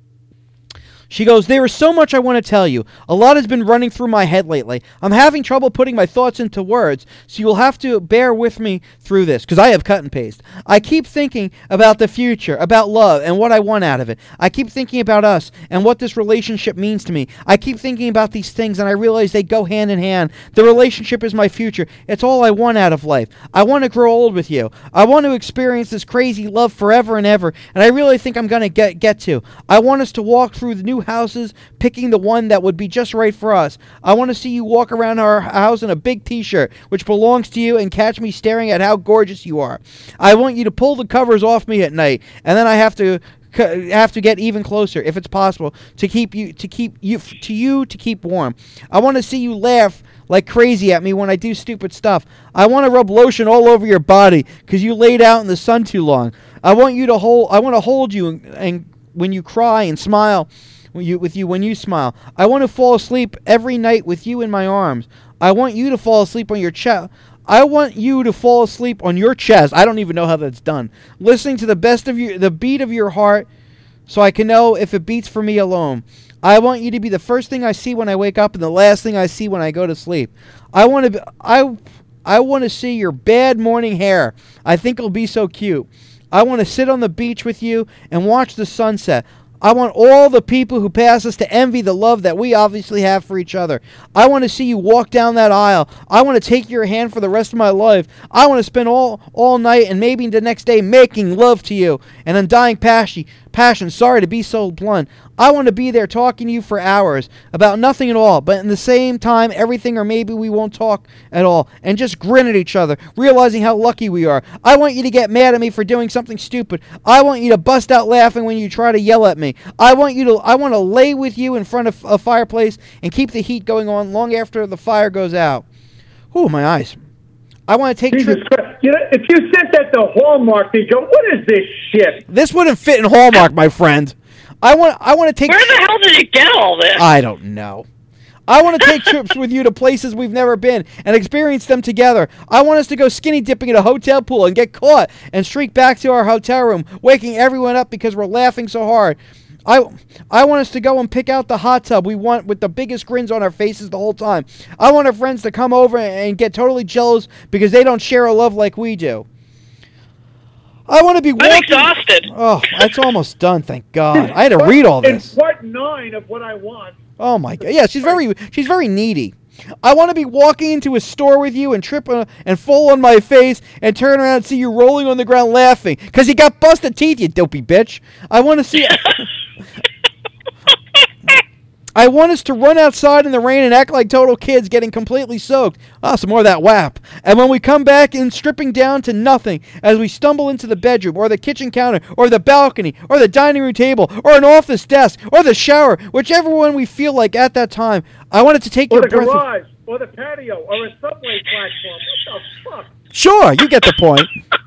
She goes, there is so much I want to tell you. A lot has been running through my head lately. I'm having trouble putting my thoughts into words, so you'll have to bear with me through this, because I have cut and paste. I keep thinking about the future, about love, and what I want out of it. I keep thinking about us, and what this relationship means to me. I keep thinking about these things, and I realize they go hand in hand. The relationship is my future. It's all I want out of life. I want to grow old with you. I want to experience this crazy love forever and ever, and I really think I'm going to get get to. I want us to walk through the new houses, picking the one that would be just right for us. I want to see you walk around our house in a big t-shirt which belongs to you and catch me staring at how gorgeous you are. I want you to pull the covers off me at night, and then I have to have to get even closer if it's possible to keep you to keep you to you to keep warm. I want to see you laugh like crazy at me when I do stupid stuff. I want to rub lotion all over your body cuz you laid out in the sun too long. I want you to hold I want to hold you and, and when you cry and smile When you, with you when you smile. I want to fall asleep every night with you in my arms. I want you to fall asleep on your chest. I want you to fall asleep on your chest. I don't even know how that's done. Listening to the best of your, the beat of your heart, so I can know if it beats for me alone. I want you to be the first thing I see when I wake up and the last thing I see when I go to sleep. I want to. Be, I. I want to see your bad morning hair. I think it'll be so cute. I want to sit on the beach with you and watch the sunset. I want all the people who pass us to envy the love that we obviously have for each other. I want to see you walk down that aisle. I want to take your hand for the rest of my life. I want to spend all, all night and maybe the next day making love to you. An undying passion, passion, sorry to be so blunt. I want to be there talking to you for hours about nothing at all, but in the same time, everything, or maybe we won't talk at all, and just grin at each other, realizing how lucky we are. I want you to get mad at me for doing something stupid. I want you to bust out laughing when you try to yell at me. I want you to. I want to lay with you in front of a fireplace and keep the heat going on long after the fire goes out. Ooh, my eyes. I want to take trips. You know, if you sent that to Hallmark, they go, "What is this shit?" This wouldn't fit in Hallmark, my friend. I want. I want to take. Where the hell did you get all this? I don't know. I want to take trips with you to places we've never been and experience them together. I want us to go skinny dipping at a hotel pool and get caught and streak back to our hotel room, waking everyone up because we're laughing so hard. I, I want us to go and pick out the hot tub we want with the biggest grins on our faces the whole time. I want our friends to come over and get totally jealous because they don't share a love like we do. I want to be walking. I'm exhausted. Oh, that's almost done, thank God. I had to read all this. In part nine of what I want. Oh my God! Yeah, she's very she's very needy. I want to be walking into a store with you and trip uh, and fall on my face and turn around and see you rolling on the ground laughing because you got busted teeth, you dopey bitch. I want to see. I want us to run outside in the rain and act like total kids getting completely soaked. Ah, some more of that W A P. And when we come back in stripping down to nothing as we stumble into the bedroom or the kitchen counter or the balcony or the dining room table or an office desk or the shower, whichever one we feel like at that time. I want it to take or your the breath. garage, or the patio, or a subway platform. What the fuck? Sure, you get the point.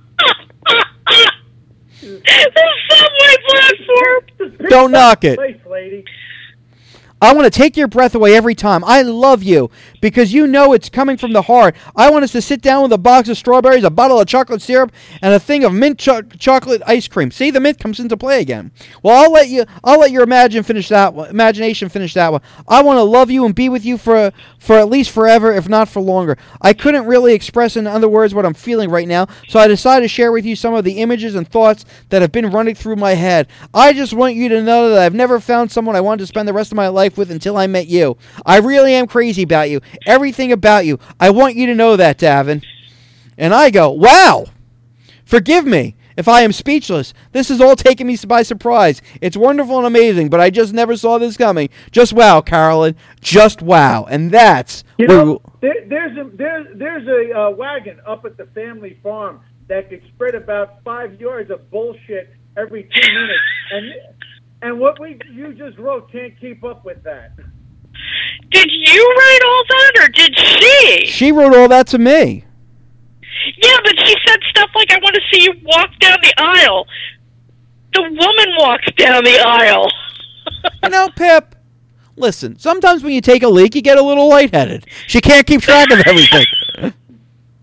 The subway platform. Don't knock it. Place, lady. I want to take your breath away every time. I love you because you know it's coming from the heart. I want us to sit down with a box of strawberries, a bottle of chocolate syrup, and a thing of mint cho- chocolate ice cream. See, the mint comes into play again. Well, I'll let you. I'll let your imagine finish that one, imagination finish that one. I want to love you and be with you for for at least forever, if not for longer. I couldn't really express in other words what I'm feeling right now, so I decided to share with you some of the images and thoughts that have been running through my head. I just want you to know that I've never found someone I wanted to spend the rest of my life with until I met you. I really am crazy about you. Everything about you. I want you to know that, Davin. And I go, wow. Forgive me if I am speechless. This is all taking me by surprise. It's wonderful and amazing, but I just never saw this coming. Just wow, Carolyn. Just wow. And that's... You know, there, there's a, there, there's a uh, wagon up at the family farm that could spread about five yards of bullshit every two minutes. And and what we you just wrote can't keep up with that. Did you write all that, or did she? She wrote all that to me. Yeah, but she said stuff like, I want to see you walk down the aisle. The woman walks down the aisle. You know, Pip, listen, sometimes when you take a leak, you get a little lightheaded. She can't keep track of everything.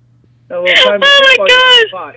A little time Oh my God! spot.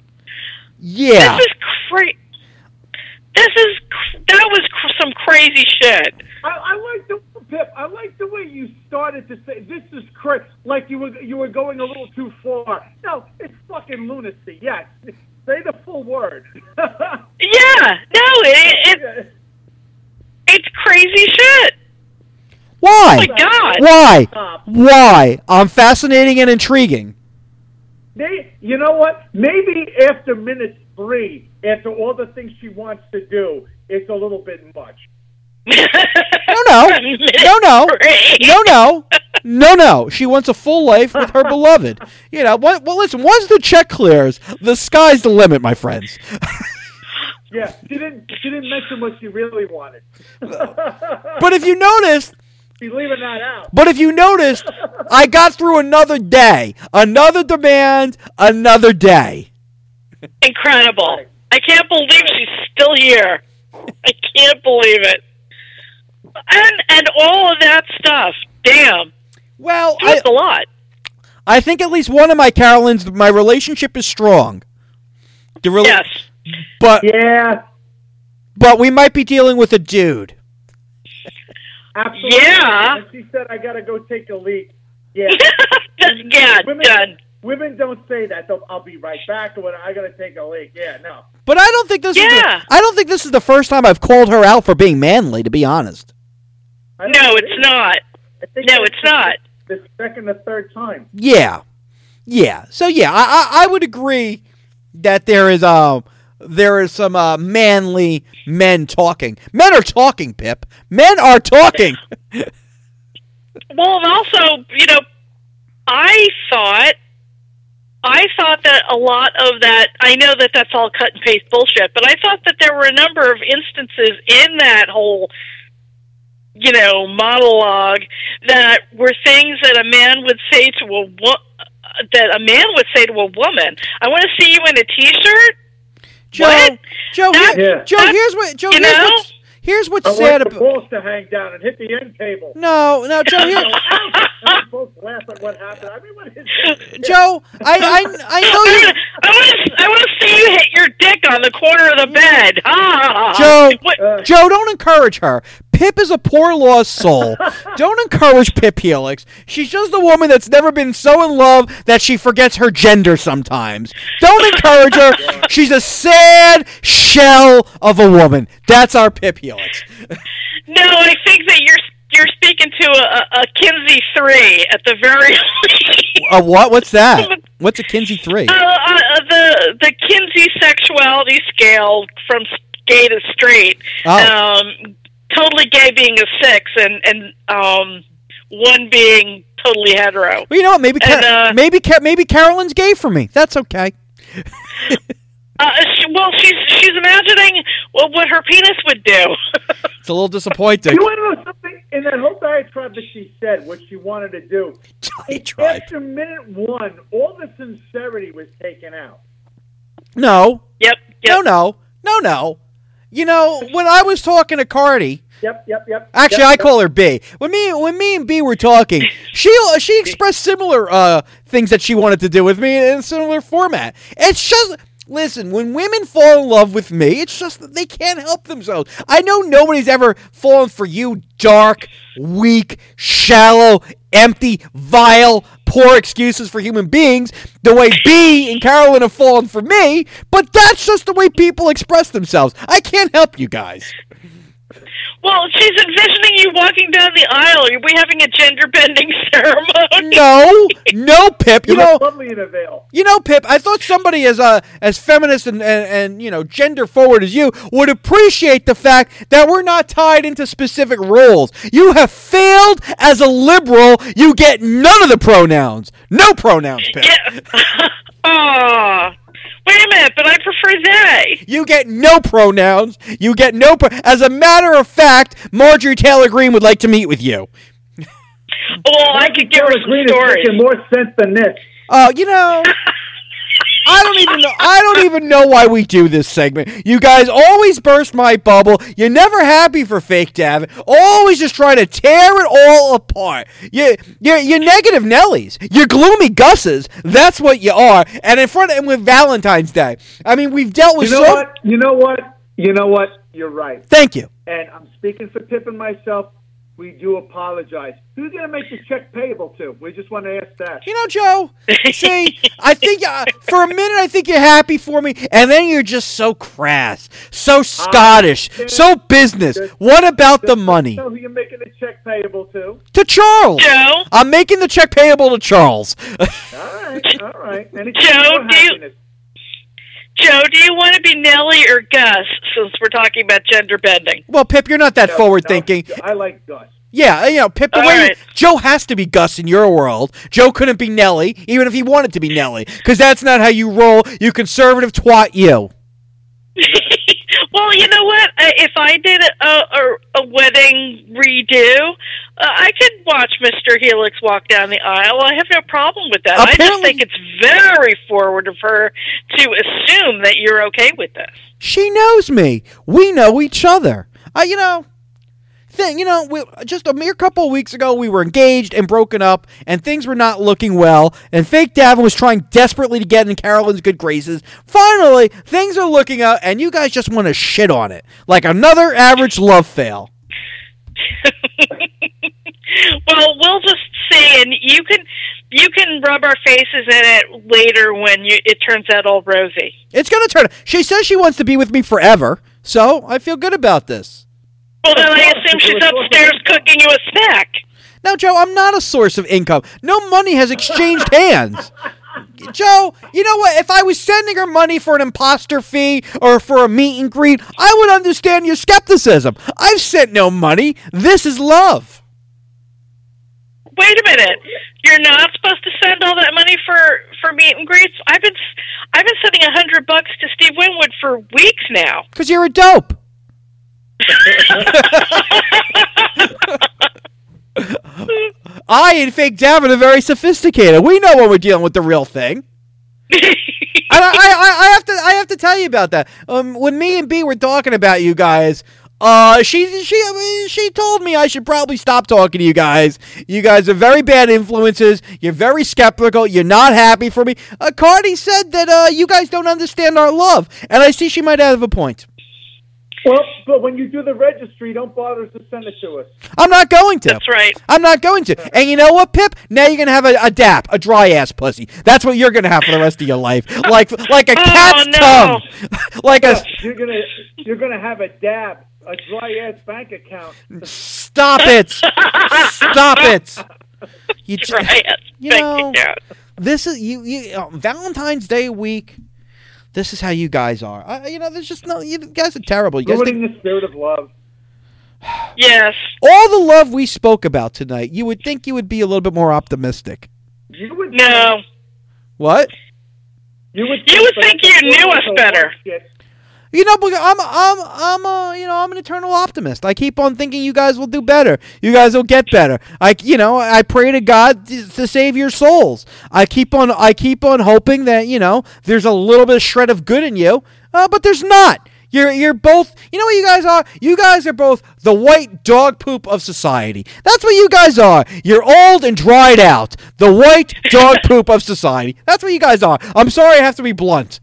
Yeah. This is crazy. This is cr- that was cr- some crazy shit. I, I like the Pip. I like the way you started to say this is crazy. Like you were you were going a little too far. No, it's fucking lunacy. Yes, say the full word. Yeah, no, it, it it's crazy shit. Why? Oh my God! Why? Stop. Why? I'm fascinating and intriguing. They, you know what? Maybe after minute three, after all the things she wants to do, it's a little bit much. No, no, no, no, no, no, no, no. She wants a full life with her beloved. You know, well, well, listen. Once the check clears, the sky's the limit, my friends. Yeah, she didn't. She didn't mention what she really wanted. But if you noticed, She's leaving that out. but if you noticed, I got through another day, another demand, another day. Incredible! I can't believe she's still here. I can't believe it. And and all of that stuff. Damn, Well, I, that's a lot. I think at least one of my Carolines, my relationship is strong. The rela- Yes. But Yeah, but we might be dealing with a dude. absolutely. Yeah. And she said, "I gotta go take a leak." Yeah. Yeah, women, done. Women don't say that. They'll, I'll be right back, or what? I gotta take a leak. Yeah, no. But I don't think this is Yeah. the, I don't think this is the first time I've called her out for being manly, to be honest. I don't No, think- it's not. I think No, that's it's not. The second or third time. Yeah. Yeah. So yeah, I I, I would agree that there is um there is some uh, manly men talking. Men are talking, Pip. Men are talking. Well, and also, you know, I thought, I thought that a lot of that, I know that that's all cut and paste bullshit, but I thought that there were a number of instances in that whole, you know, monologue that were things that a man would say to a wo- that a man would say to a woman. I want to see you in a t-shirt. Joe, What? Joe, That- here- Yeah. Joe, that- here's what Joe you here's know? what's, here's what's I sad want the about. balls to hang down and hit the end table. No, no, Joe. Here, And we both laugh at what happened. I mean, what is it? Joe, I I I know I you. want to, I want to, I want to see you hit your dick on the corner of the bed. Ah, Joe, What- Uh, Joe, don't encourage her. Pip is a poor lost soul. Don't encourage Pip Helix. She's just a woman that's never been so in love that she forgets her gender sometimes. Don't encourage her. She's a sad shell of a woman. That's our Pip Helix. No, I think that you're you're speaking to a, a Kinsey three at the very least. A what? What's that? What's a Kinsey three? Uh, uh, the the Kinsey sexuality scale from gay to straight. Oh. Um, totally gay being a six, and and um, one being totally hetero. Well, you know what? Maybe Car- and, uh, maybe Car- maybe Carolyn's gay for me. That's okay. Uh, she, well, she's she's imagining well, what her penis would do. It's a little disappointing. You want to know something? In that whole diatribe that she said, what she wanted to do, Diatribe. after minute one, all the sincerity was taken out. No, Yep. no, Yep. no, no, no. You know, when I was talking to Cardi, Yep, yep, yep. actually, yep, I yep. call her B. When me, when me and B were talking, she she expressed similar uh, things that she wanted to do with me in a similar format. It's just. Listen, when women fall in love with me, it's just that they can't help themselves. I know nobody's ever fallen for you, dark, weak, shallow, empty, vile, poor excuses for human beings, the way B and Carolyn have fallen for me, but that's just the way people express themselves. I can't help you guys. Well, she's envisioning you walking down the aisle. Are we having a gender bending ceremony? No, no, Pip. You You know, look lovely in a veil. You know, Pip, I thought somebody as uh, as feminist and, and, and, you know, gender forward as you would appreciate the fact that we're not tied into specific roles. You have failed as a liberal. You get none of the pronouns. No pronouns, Pip. Yeah. Oh, wait a minute, but I prefer they. You get no pronouns. You get no pro- As a matter of fact, Marjorie Taylor Greene would like to meet with you. Well, I could give her Taylor some Greene is stories. making more sense than this. Uh, you know, I don't even know. I don't even know why we do this segment. You guys always burst my bubble. You're never happy for fake Davin. Always just trying to tear it all apart. You, you're, you're negative Nellies. You're gloomy Gusses. That's what you are. And in front of him with Valentine's Day. I mean, we've dealt with You know so. what? You know what? You know what? You're right. Thank you. And I'm speaking for Pip and myself. We do apologize. Who's going to make the check payable to? We just want to ask that. You know, Joe, see, I think uh, for a minute I think you're happy for me, and then you're just so crass, so Scottish, so business. What about the money? Know who you're making the check payable to? To Charles. Joe? I'm making the check payable to Charles. All right, all right. Anything Joe, more do you- happiness. Joe, do you want to be Nellie or Gus, since we're talking about gender bending? Well, Pip, you're not that No, forward no, thinking. I like Gus. Yeah, you know, Pip, the All way right. Joe has to be Gus in your world. Joe couldn't be Nellie, even if he wanted to be Nellie, because that's not how you roll, you conservative twat you. Well, you know what? Uh, If I did a, a, a wedding redo, uh, I could watch Mister Helix walk down the aisle. I have no problem with that. I just Apparently- think it's very forward of her to assume that you're okay with this. She knows me. We know each other. Uh, you know, thing, you know, we, just a mere couple of weeks ago, we were engaged and broken up, and things were not looking well, and fake Davin was trying desperately to get in Carolyn's good graces. Finally, things are looking up, and you guys just want to shit on it. Like another average love fail. Well, we'll just see, and you can you can rub our faces in it later when you, it turns out all rosy. It's going to turn. She says she wants to be with me forever, so I feel good about this. Well, then I assume she's upstairs cooking you a snack. Now, Joe, I'm not a source of income. No money has exchanged hands. Joe, you know what? If I was sending her money for an imposter fee or for a meet and greet, I would understand your skepticism. I've sent no money. This is love. Wait a minute. You're not supposed to send all that money for, for meet and greets? I've been I've been sending a hundred bucks to Steve Winwood for weeks now. Because you're a dope. I and fake Davin are very sophisticated. We know when we're dealing with the real thing. And I, I, I have to, I have to tell you about that. Um, when me and B were talking about you guys, uh, she, she, I mean, she told me I should probably stop talking to you guys. You guys are very bad influences. You're very skeptical. You're not happy for me. Uh, Cardi said that uh, you guys don't understand our love, and I see she might have a point. Well, but when you do the registry, don't bother to send it to us. I'm not going to. That's right. I'm not going to. And you know what, Pip? Now you're gonna have a, a dap, a dry ass pussy. That's what you're gonna have for the rest of your life, like like a Oh, cat's no. tongue, like a. You're gonna you're gonna have a dab, a dry ass bank account. Stop it! Stop it! You, j- Right. you Thank know, you, Dad. this is you. you uh, Valentine's Day week. This is how you guys are. I, you know, there's just no. You guys are terrible. You guys think, Ruining the spirit of love. Yes. all the love we spoke about tonight. You would think you would be a little bit more optimistic. You would No. What? You would You would but think it's you knew us so better. shit. You know, but I'm, I'm, I'm, a, you know, I'm an eternal optimist. I keep on thinking you guys will do better. You guys will get better. I, you know, I pray to God to, to save your souls. I keep on, I keep on hoping that you know there's a little bit of shred of good in you, uh, but there's not. You're, you're both. You know what you guys are? You guys are both the white dog poop of society. That's what you guys are. You're old and dried out. The white dog poop of society. That's what you guys are. I'm sorry, I have to be blunt.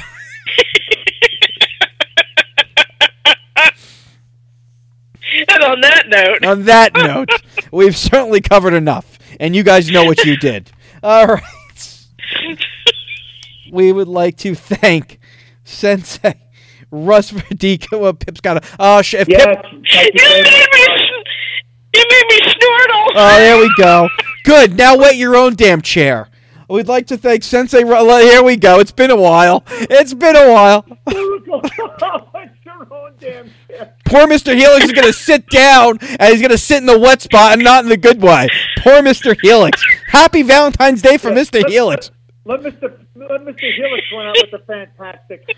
And on that note, On that note, we've certainly covered enough, and you guys know what you did. All right. We would like to thank Sensei Russ Verdicchio. Well, Pip's got a. Oh, sh- if Yes. Pip. thank you you very made much. me, s- you made me snortle. Oh, there we go. Good. Now wait your own damn chair. We'd like to thank Sensei. Ru- Here we go. It's been a while. It's been a while. It's your own damn shit. Poor Mister Helix is going to sit down, and he's going to sit in the wet spot and not in the good way. Poor Mister Helix. Happy Valentine's Day for Mister Let- Helix. Let Mister Let Mister Helix run out with the fantastic.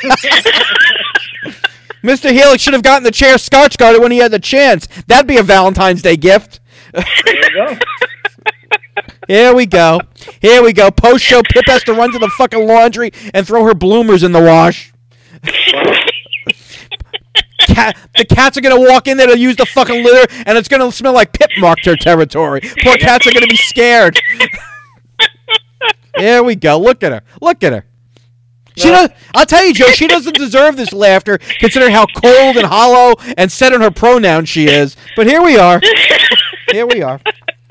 Mister Helix should have gotten the chair scotch guarded when he had the chance. That'd be a Valentine's Day gift. There you go. Here we go. Here we go. Post show, Pip has to run to the fucking laundry and throw her bloomers in the wash. Cat, the cats are gonna walk in there to use the fucking litter, and it's gonna smell like Pip marked her territory. Poor cats are gonna be scared. Here we go. Look at her. Look at her. She does, I'll tell you, Joe, she doesn't deserve this laughter, considering how cold and hollow and set in her pronouns she is. But here we are. Here we are.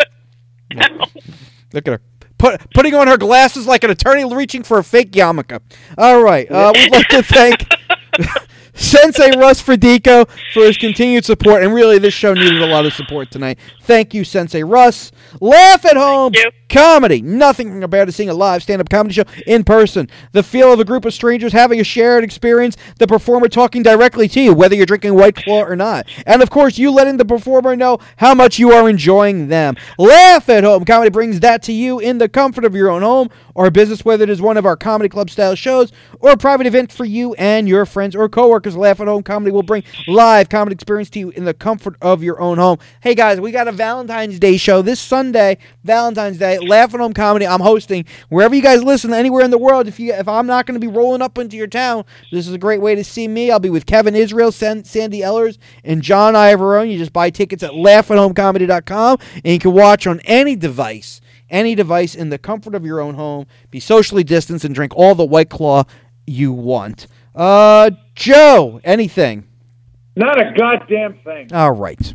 Look at her. Put, putting on her glasses like an attorney reaching for a fake yarmulke. All right. Uh, we'd like to thank Sensei Russ Fridico for his continued support. And really, this show needed a lot of support tonight. Thank you, Sensei Russ. Laugh at home comedy. Nothing compared to seeing a live stand-up comedy show in person. The feel of a group of strangers having a shared experience, the performer talking directly to you, whether you're drinking White Claw or not. And, of course, you letting the performer know how much you are enjoying them. Laugh at home comedy brings that to you in the comfort of your own home or business, whether it is one of our comedy club-style shows or a private event for you and your friends or coworkers. Laugh at home comedy will bring live comedy experience to you in the comfort of your own home. Hey, guys, we got a Valentine's Day show this Sunday, Valentine's Day. Laugh at home comedy. I'm hosting wherever you guys listen, anywhere in the world. If you, if I'm not going to be rolling up into your town, this is a great way to see me. I'll be with Kevin Israel, San, Sandy Ellers, and John Ivorone. You just buy tickets at laugh at home comedy dot com, and you can watch on any device, any device in the comfort of your own home. Be socially distanced and drink all the White Claw you want. Uh, Joe, anything? Not a goddamn thing. All right.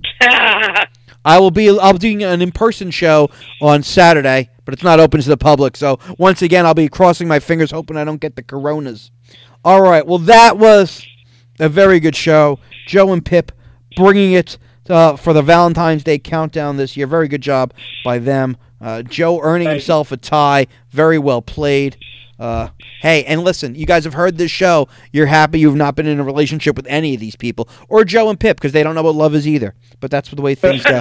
I will be I'll be doing an in-person show on Saturday, but it's not open to the public. So once again, I'll be crossing my fingers, hoping I don't get the coronas. All right. Well, that was a very good show. Joe and Pip bringing it uh, for the Valentine's Day countdown this year. Very good job by them. Uh, Joe earning himself a tie. Very well played. Uh, hey, and listen, you guys have heard this show. You're happy you've not been in a relationship with any of these people, or Joe and Pip, because they don't know what love is either. But that's the way things go.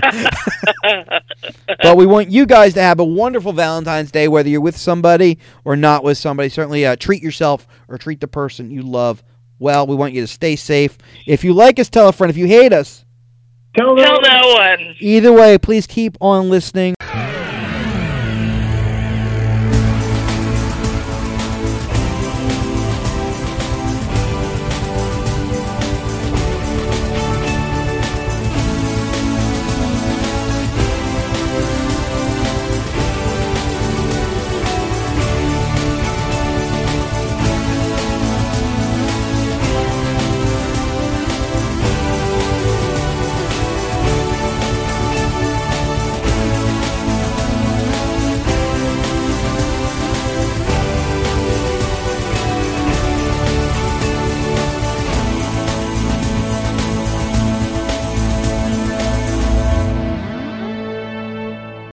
But we want you guys to have a wonderful Valentine's Day, whether you're with somebody or not with somebody. Certainly uh, treat yourself or treat the person you love well. We want you to stay safe. If you like us, tell a friend. If you hate us, Tell, Tell no one. Either way, please keep on listening